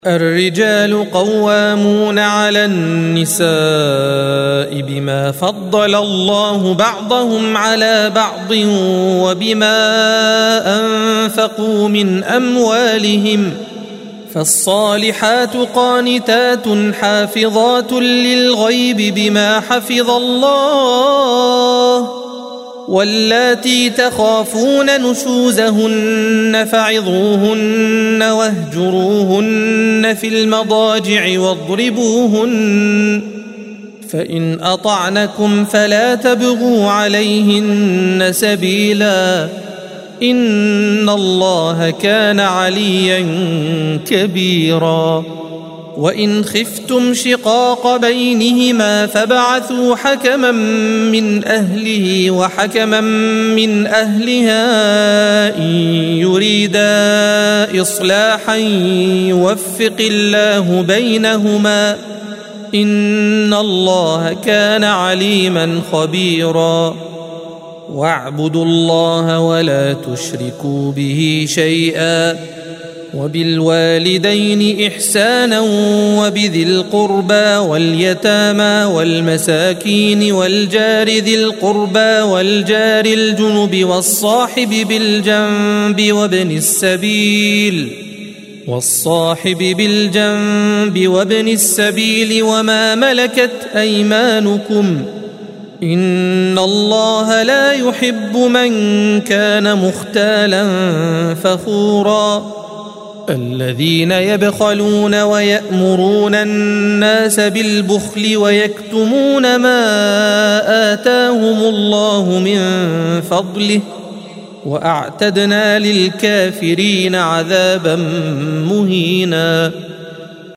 الرجال قوامون على النساء بما فضل الله بعضهم على بعض وبما أنفقوا من أموالهم، فالصالحات قانتات حافظات للغيب بما حفظ الله، واللاتي تخافون نشوزهن فعظوهن واهجروهن في المضاجع واضربوهن، فإن أطعنكم فلا تبغوا عليهن سبيلا، إن الله كان عليا كبيرا. وإن خفتم شقاق بينهما فابعثوا حكما من أهله وحكما من أهلها إن يريدا إصلاحا يوفق الله بينهما، إن الله كان عليما خبيرا. واعبدوا الله ولا تشركوا به شيئا، وبالوالدين إحسانا وبذي القربى واليتامى والمساكين والجار ذي القربى والجار الجنب والصاحب بالجنب وابن السبيل وما ملكت أيمانكم، إن الله لا يحب من كان مختالا فخورا. الذين يبخلون ويأمرون الناس بالبخل ويكتمون ما آتاهم الله من فضله، وأعتدنا للكافرين عذابا مهينا.